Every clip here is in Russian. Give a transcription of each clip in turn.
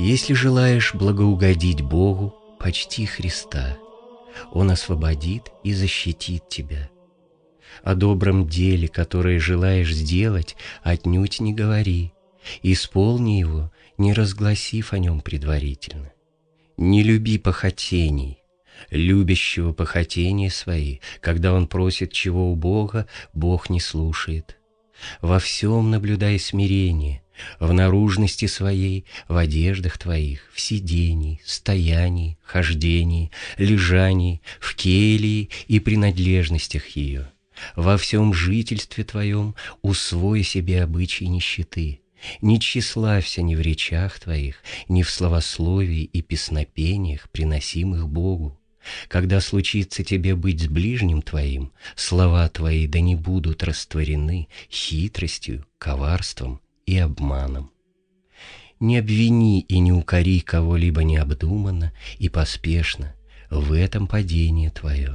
Если желаешь благоугодить Богу, почти Христа. Он освободит и защитит тебя. О добром деле, которое желаешь сделать, отнюдь не говори. Исполни его, не разгласив о нем предварительно. Не люби похотений. Любящего похотения свои, когда он просит чего у Бога, Бог не слушает. Во всем наблюдай смирение, в наружности своей, в одеждах твоих, в сидении, стоянии, хождении, лежании, в келии и принадлежностях ее. Во всем жительстве твоем усвой себе обычаи нищеты. Не тщеславься ни в речах твоих, ни в словословии и песнопениях, приносимых Богу. Когда случится тебе быть с ближним твоим, слова твои да не будут растворены хитростью, коварством и обманом. Не обвини и не укори кого-либо необдуманно и поспешно, в этом падение твое.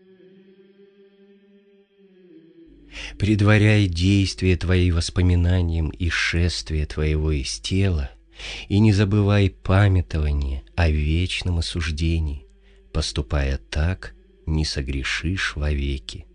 Предваряй действия твои воспоминанием и шествие твоего из тела, и не забывай памятование о вечном осуждении. Поступая так, не согрешишь вовеки.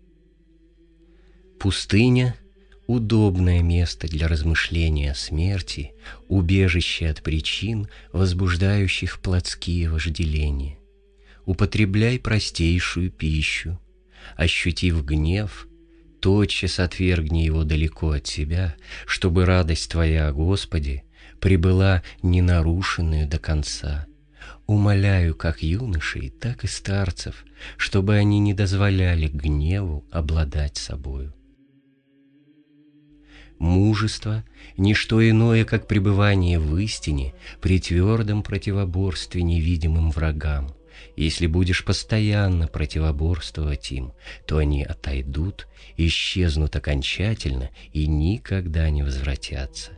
Пустыня — удобное место для размышления о смерти, убежище от причин, возбуждающих плотские вожделения. Употребляй простейшую пищу. Ощутив гнев, тотчас отвергни его далеко от себя, чтобы радость твоя о Господе пребыла ненарушенную до конца. Умоляю как юношей, так и старцев, чтобы они не дозволяли гневу обладать собою. Мужество — ничто иное, как пребывание в истине при твердом противоборстве невидимым врагам. Если будешь постоянно противоборствовать им, то они отойдут, исчезнут окончательно и никогда не возвратятся.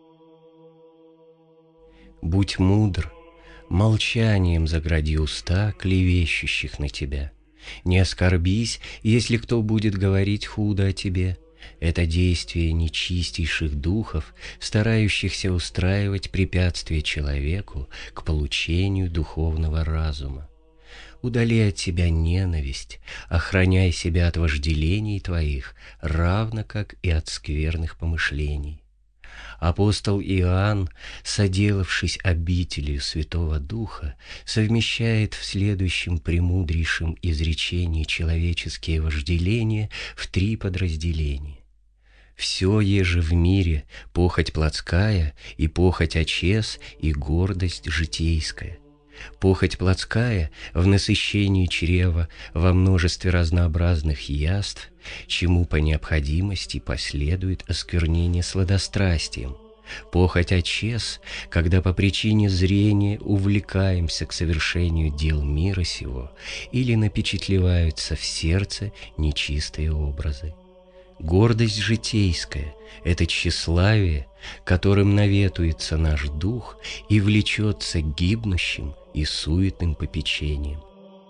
Будь мудр, молчанием загради уста клевещущих на тебя. Не оскорбись, если кто будет говорить худо о тебе. Это действие нечистейших духов, старающихся устраивать препятствия человеку к получению духовного разума. Удали от себя ненависть, охраняй себя от вожделений твоих, равно как и от скверных помышлений. Апостол Иоанн, соделавшись обителью Святого Духа, совмещает в следующем премудрейшем изречении человеческие вожделения в 3 подразделения. «Все еже в мире, похоть плотская, и похоть очес, и гордость житейская. Похоть плотская в насыщении чрева во множестве разнообразных яств, чему по необходимости последует осквернение сладострастием. Похоть очес, когда по причине зрения увлекаемся к совершению дел мира сего или напечатлеваются в сердце нечистые образы. Гордость житейская — это тщеславие, которым наветуется наш дух и влечется гибнущим и суетным попечением.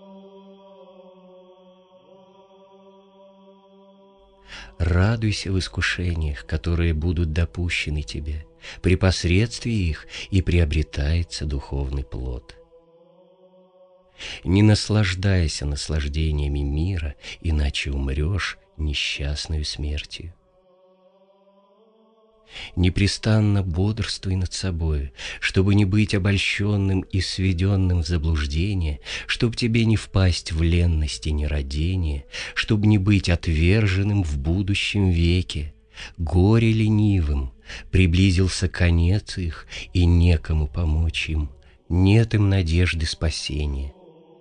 Радуйся в искушениях, которые будут допущены тебе. При посредстве их и приобретается духовный плод. Не наслаждайся наслаждениями мира, иначе умрешь несчастную смертью. Непрестанно бодрствуй над собою, чтобы не быть обольщенным и сведенным в заблуждение, чтоб тебе не впасть в ленность и нерадение, чтоб не быть отверженным в будущем веке. Горе ленивым, приблизился конец их, и некому помочь им, нет им надежды спасения.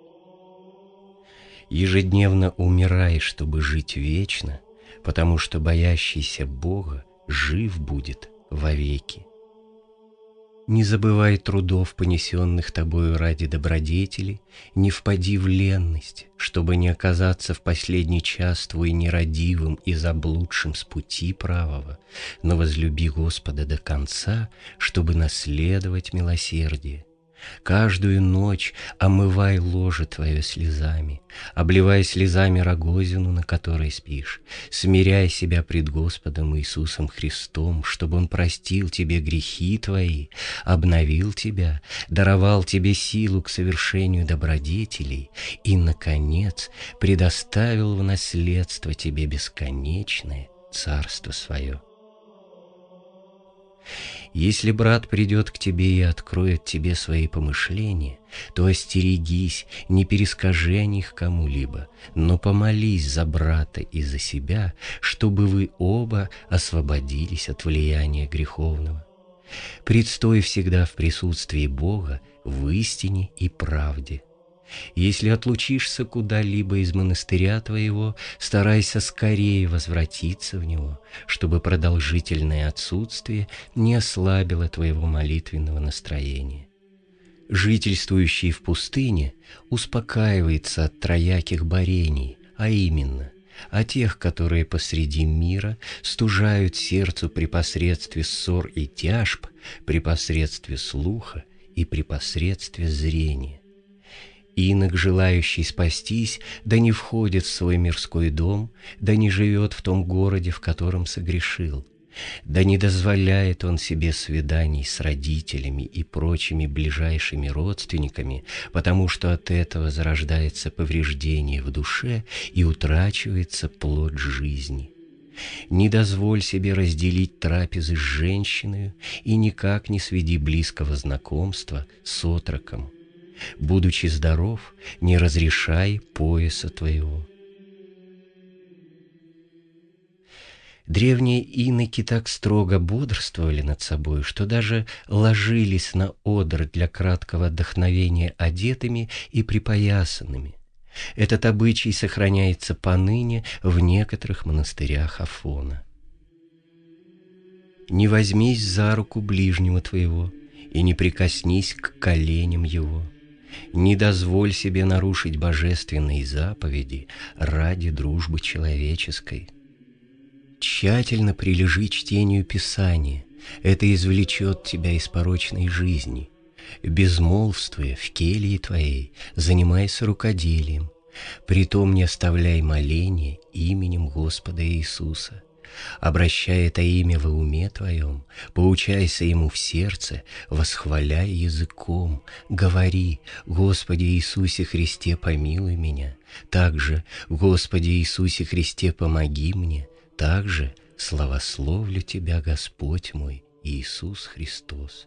Ежедневно умирай, чтобы жить вечно, потому что боящийся Бога жив будет вовеки. Не забывай трудов, понесенных тобою ради добродетели, не впади в ленность, чтобы не оказаться в последний час твой нерадивым и заблудшим с пути правого, но возлюби Господа до конца, чтобы наследовать милосердие. Каждую ночь омывай ложе твое слезами, обливай слезами рогозину, на которой спишь, смиряй себя пред Господом Иисусом Христом, чтобы Он простил тебе грехи твои, обновил тебя, даровал тебе силу к совершению добродетелей и, наконец, предоставил в наследство тебе бесконечное Царство Свое. Если брат придет к тебе и откроет тебе свои помышления, то остерегись, не перескажи о них кому-либо, но помолись за брата и за себя, чтобы вы оба освободились от влияния греховного. Предстой всегда в присутствии Бога в истине и правде. Если отлучишься куда-либо из монастыря твоего, старайся скорее возвратиться в него, чтобы продолжительное отсутствие не ослабило твоего молитвенного настроения. Жительствующий в пустыне успокаивается от трояких борений, а именно от тех, которые посреди мира стужают сердцу при посредстве ссор и тяжб, при посредстве слуха и при посредстве зрения. Инок, желающий спастись, да не входит в свой мирской дом, да не живет в том городе, в котором согрешил, да не дозволяет он себе свиданий с родителями и прочими ближайшими родственниками, потому что от этого зарождается повреждение в душе и утрачивается плод жизни. Не дозволь себе разделить трапезы с женщиной и никак не сведи близкого знакомства с отроком. Будучи здоров, не разрешай пояса твоего. Древние иноки так строго бодрствовали над собой, что даже ложились на одр для краткого отдохновения одетыми и припоясанными. Этот обычай сохраняется поныне в некоторых монастырях Афона. Не возьмись за руку ближнего твоего и не прикоснись к коленям его. Не дозволь себе нарушить божественные заповеди ради дружбы человеческой. Тщательно прилежи чтению Писания, это извлечет тебя из порочной жизни. Безмолвствуя в келье твоей, занимайся рукоделием, притом не оставляй моления именем Господа Иисуса. Обращай это имя во уме твоем, поучайся ему в сердце, восхваляй языком, говори: «Господи Иисусе Христе, помилуй меня», также «Господи Иисусе Христе, помоги мне», также «Славословлю Тебя, Господь мой, Иисус Христос».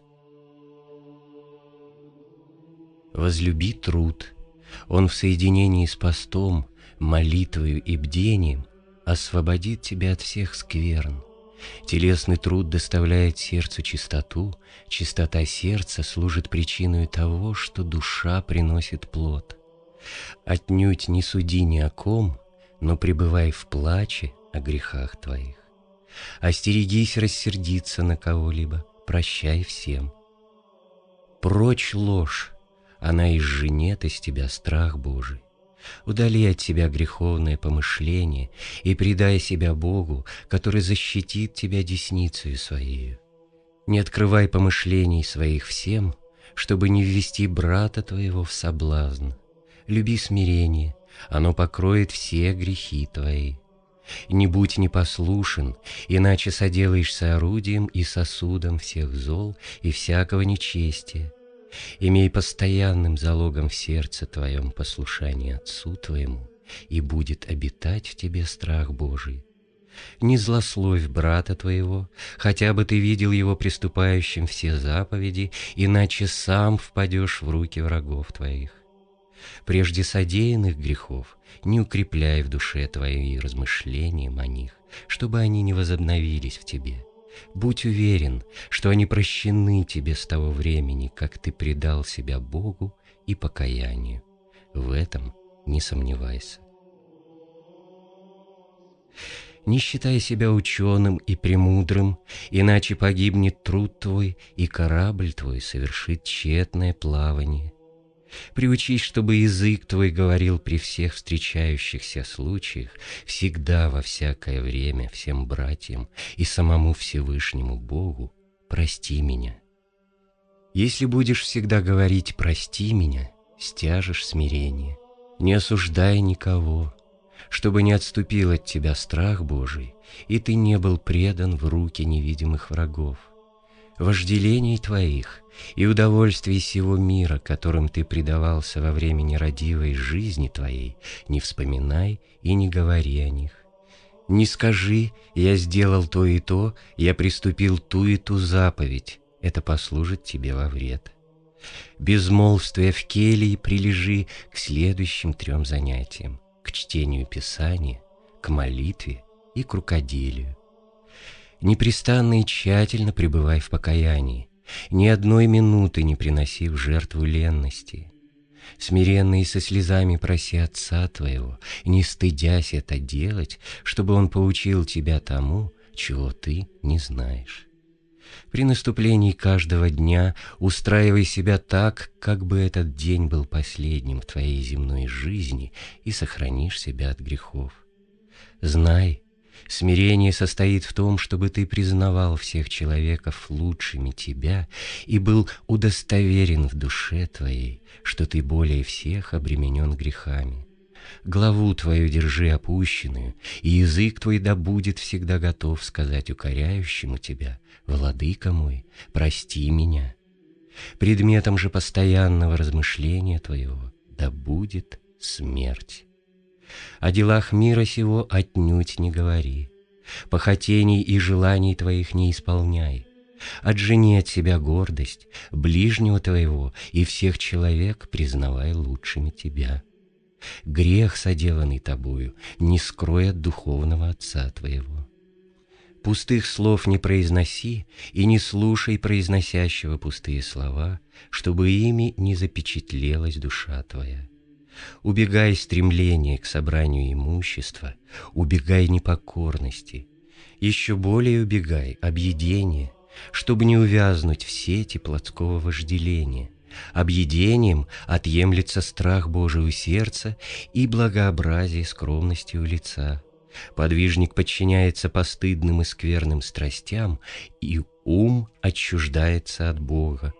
Возлюби труд, он в соединении с постом, молитвою и бдением освободит тебя от всех скверн. Телесный труд доставляет сердцу чистоту, чистота сердца служит причиной того, что душа приносит плод. Отнюдь не суди ни о ком, но пребывай в плаче о грехах твоих. Остерегись рассердиться на кого-либо, прощай всем. Прочь ложь, она изженет из тебя страх Божий. Удали от себя греховное помышление и предай себя Богу, который защитит тебя десницею Своею. Не открывай помышлений своих всем, чтобы не ввести брата твоего в соблазн. Люби смирение, оно покроет все грехи твои. Не будь непослушен, иначе соделаешься орудием и сосудом всех зол и всякого нечестия. Имей постоянным залогом в сердце твоем послушание Отцу твоему, и будет обитать в тебе страх Божий. Не злословь брата твоего, хотя бы ты видел его приступающим все заповеди, иначе сам впадешь в руки врагов твоих. Прежде содеянных грехов не укрепляй в душе твоей размышлением о них, чтобы они не возобновились в тебе. Будь уверен, что они прощены тебе с того времени, как ты предал себя Богу и покаянию. В этом не сомневайся. Не считай себя ученым и премудрым, иначе погибнет труд твой, и корабль твой совершит тщетное плавание. Приучись, чтобы язык твой говорил при всех встречающихся случаях, всегда во всякое время всем братьям и самому Всевышнему Богу: прости меня. Если будешь всегда говорить «прости меня», стяжешь смирение. Не осуждай никого, чтобы не отступил от тебя страх Божий, и ты не был предан в руки невидимых врагов. Вожделений твоих и удовольствий сего мира, которым ты предавался во время нерадивой жизни твоей, не вспоминай и не говори о них. Не скажи «я сделал то и то, я приступил ту и ту заповедь», это послужит тебе во вред. Безмолвствуя в келье, прилежи к следующим 3 занятиям: к чтению Писания, к молитве и к рукоделию. Непрестанно и тщательно пребывай в покаянии, ни одной минуты не приноси в жертву ленности. Смиренно и со слезами проси Отца твоего, не стыдясь это делать, чтобы Он поучил тебя тому, чего ты не знаешь. При наступлении каждого дня устраивай себя так, как бы этот день был последним в твоей земной жизни, и сохранишь себя от грехов. Знай, смирение состоит в том, чтобы ты признавал всех человеков лучшими тебя и был удостоверен в душе твоей, что ты более всех обременен грехами. Главу твою держи опущенную, и язык твой да будет всегда готов сказать укоряющему тебя: «Владыка мой, прости меня». Предметом же постоянного размышления твоего да будет смерть. О делах мира сего отнюдь не говори, похотений и желаний твоих не исполняй. Отжени от себя гордость, ближнего твоего и всех человек признавай лучшими тебя. Грех, соделанный тобою, не скрой от духовного Отца твоего. Пустых слов не произноси и не слушай произносящего пустые слова, чтобы ими не запечатлелась душа твоя. Убегай стремления к собранию имущества, убегай непокорности, еще более убегай объедения, чтобы не увязнуть в сети плотского вожделения. Объедением отъемлется страх Божий у сердца и благообразие скромности у лица. Подвижник подчиняется постыдным и скверным страстям, и ум отчуждается от Бога.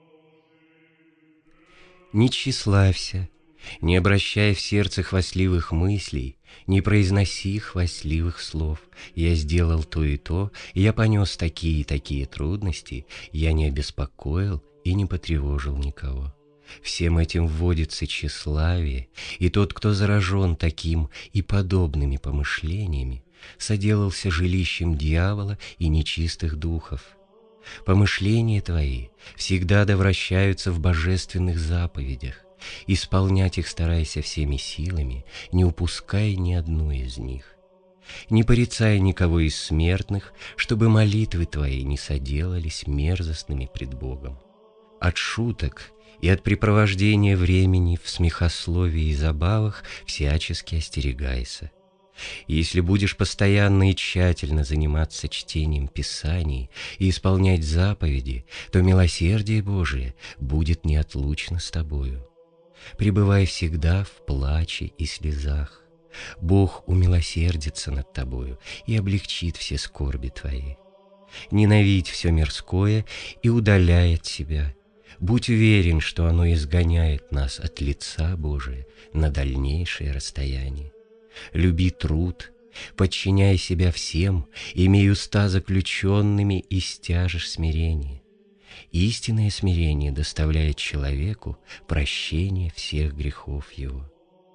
Не тщеславься, не обращай в сердце хвастливых мыслей, не произноси хвастливых слов. Я сделал то и то, я понес такие и такие трудности, я не обеспокоил и не потревожил никого. Всем этим вводится тщеславие, и тот, кто заражен таким и подобными помышлениями, соделался жилищем дьявола и нечистых духов. Помышления твои всегда довращаются в божественных заповедях, исполнять их старайся всеми силами, не упускай ни одну из них. Не порицай никого из смертных, чтобы молитвы твои не соделались мерзостными пред Богом. От шуток и от препровождения времени в смехословии и забавах всячески остерегайся. Если будешь постоянно и тщательно заниматься чтением Писаний и исполнять заповеди, то милосердие Божие будет неотлучно с тобою. Пребывай всегда в плаче и слезах. Бог умилосердится над тобою и облегчит все скорби твои. Ненавидь все мирское и удаляй от себя. Будь уверен, что оно изгоняет нас от лица Божия на дальнейшее расстояние. Люби труд, подчиняй себя всем, имей уста заключенными и стяжешь смирение. Истинное смирение доставляет человеку прощение всех грехов его.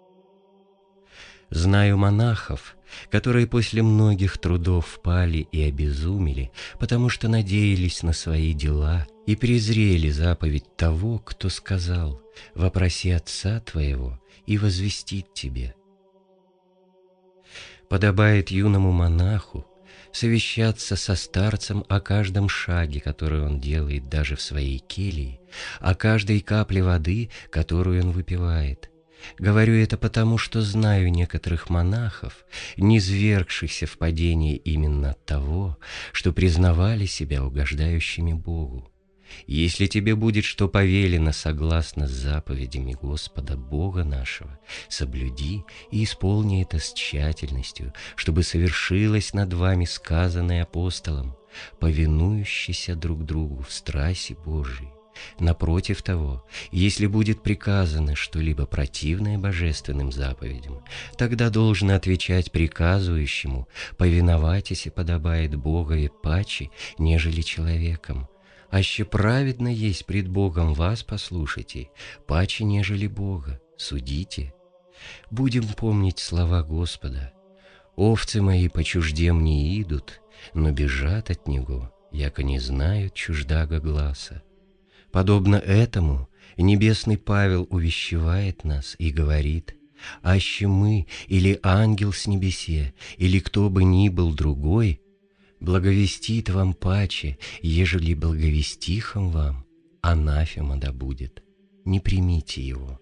Знаю монахов, которые после многих трудов впали и обезумели, потому что надеялись на свои дела и презрели заповедь того, кто сказал: «Вопроси Отца твоего, и возвестит тебе». Подобает юному монаху совещаться со старцем о каждом шаге, который он делает даже в своей келье, о каждой капле воды, которую он выпивает. Говорю это потому, что знаю некоторых монахов, низвергшихся в падение именно от того, что признавали себя угождающими Богу. Если тебе будет что повелено согласно с заповедями Господа Бога нашего, соблюди и исполни это с тщательностью, чтобы совершилось над вами сказанное апостолом: повинующийся друг другу в страсти Божией, Напротив того, если будет приказано что-либо противное божественным заповедям, тогда должно отвечать приказывающему: повиновайтесь и подобает Богове паче, нежели человеком. Аще праведно есть пред Богом вас послушайте, паче, нежели Бога, судите. Будем помнить слова Господа: «Овцы мои по чужде мне идут, но бежат от Него, яко не знают чуждаго гласа». Подобно этому небесный Павел увещевает нас и говорит: «Аще мы, или ангел с небесе, или кто бы ни был другой, благовестит вам паче, ежели благовестихом вам, анафема да будет, не примите его».